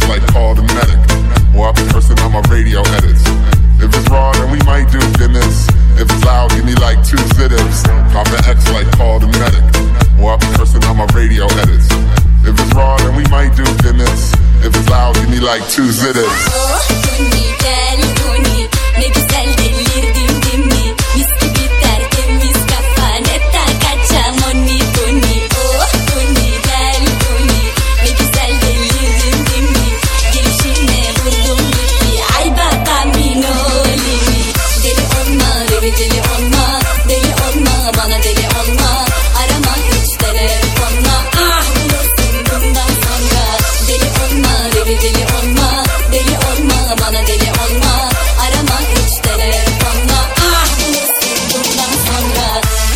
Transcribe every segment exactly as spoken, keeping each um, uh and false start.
like call the medic. Or I'll be cursing on my radio edits. If it's raw, then we might do Guinness. If it's loud, give me like two zitters. Pop an X like call the medic. Or I'll be cursing on my radio edits. If it's raw, then we might do Guinness. If it's loud, give me like two zitters. Oh, Tony, gel Tony, ne güzel delirdin değil mi? Mis gibi tertemiz kafa, ne takacağım oni Tony. Oh, Tony, gel Tony, ne güzel delirdin değil mi? Gelişine vurdum gitti, ay bataminoli. Deli olma, deli deli olma, deli olma, bana deli olma. Arama hiç telefonla, ah bulursun bundan sonra. Deli olma, deli deli olma, deli olma, bana deli olma. Arama hiç telefonla, ah bulursun bundan sonra.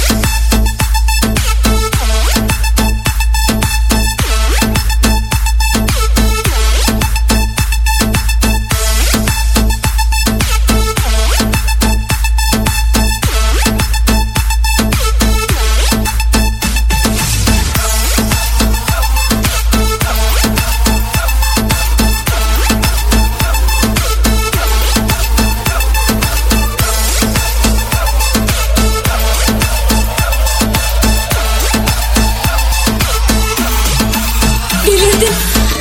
Delirdim.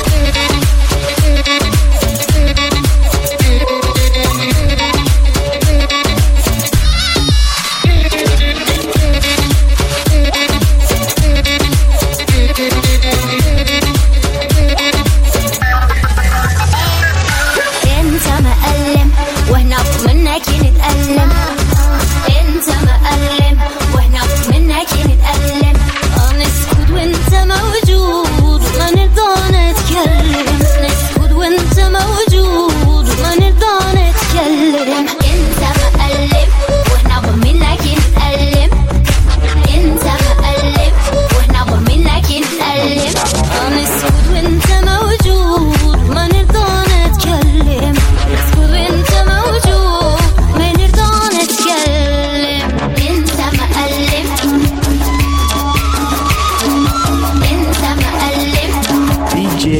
انت مألم وهنط منك نتألم. انت مألم وهنط منك نتألم. نسكت وانت موجود ما نرضى نتكلم. نسكت وانت موجود ما نرضى نتكلم. انت مألم وهنط منك نتألم. انت مألم وهنط منك نتألم. نسكت وانت موجود ما نرضى نتكلم. نسكت وانت موجود ما نرضى نتكلم. انت مألم. انت مألم. دي جي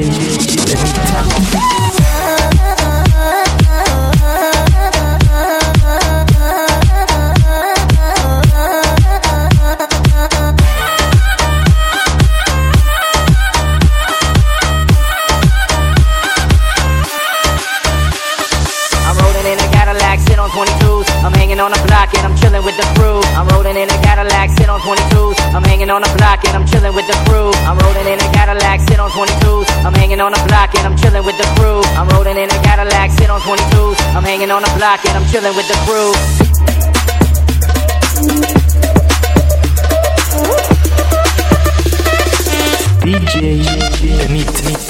I'm rolling in a Cadillac, sit on twenty-twos. I'm hanging on the block and I'm chilling with the crew. I'm rolling in a Cadillac, sit on twenty-twos. I'm hanging on the block and I'm chilling with the crew. I'm rolling in a Cadillac, sit on twenty-twos. I'm hanging on the block and I'm chilling with the crew. I'm rolling in a Cadillac, sit on twenty-twos. I'm hanging on the block and I'm chilling with the crew. دي جي ميت ميت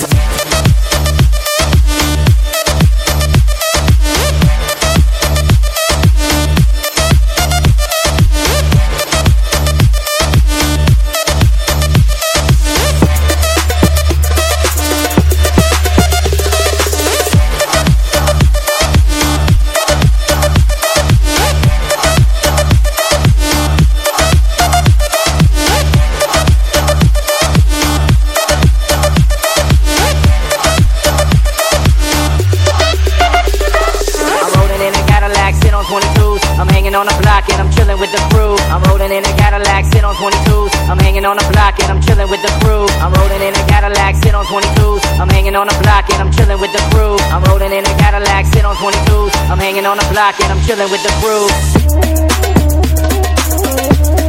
On the block and I'm chilling with the crew. I'm rolling in a Cadillac, sit on twenty-twos. I'm hanging on the block and I'm chilling with the crew. I'm rolling in a Cadillac, sit on twenty-twos. I'm hanging on the block and I'm chilling with the crew. I'm rolling in a Cadillac, sit on twenty-twos. I'm hanging on the block and I'm chilling with the crew.